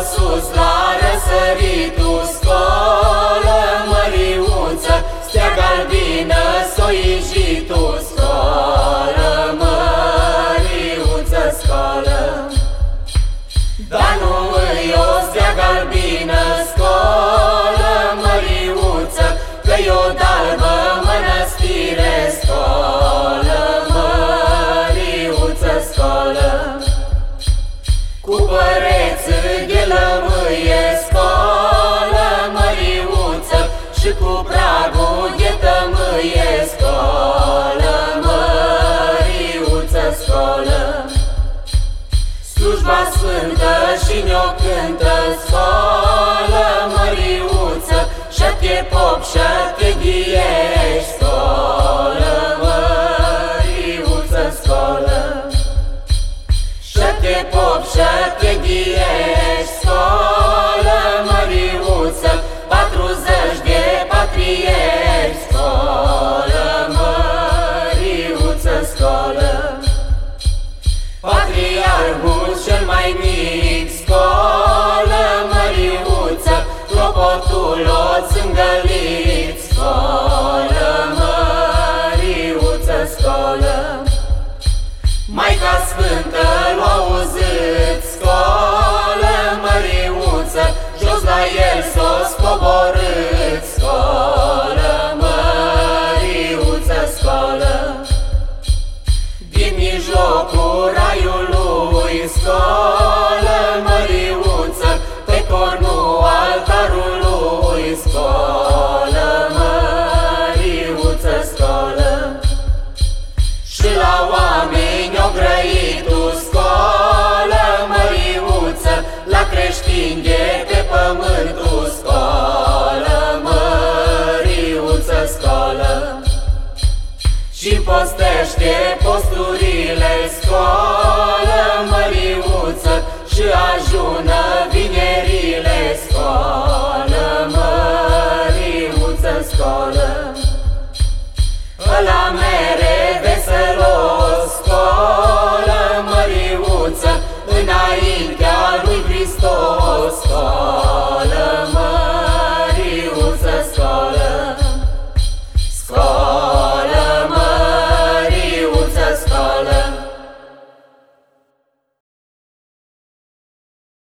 sus la răsăritul, scoală măriuță, steag albină s-o iji tu, scoală măriuță, scoală. Dar nu îi o steag albină, scoală măriuță, că-i o dalbă mănăstire, scoală măriuță, scoală. Cu păreți de lămâie, scoală măriuță, și cu pragul de tămâie, scoală măriuță, scoală. Slujba sfântă și ne-o cântă, scoală măriuță, șapte pop, șapte ghieși, scoală măriuță, scoală. Șapte pop, șapte ghieși, scoală măriuță, 40 de patriești, scoală măriuță, scoală. Patriarhul cel mai mic, scoală măriuță, clopotul o țângălit, scoală măriuță, scoală. Maica Sfântă l-a auzit, scoală măriuță, jos la el s-o scoborât, scoală măriuță, scoală. Din mijlocul raiului, scoală măriuță, pe cornul altarului, scoală măriuță, scoală. Și la oameni o grăitu, scoală măriuță, la creștini de pe pământul, scoală măriuță, scoală. Și postește posturile, scoală măriuță, și ajună vinerile, scoală măriuță, scoală. Ăla mere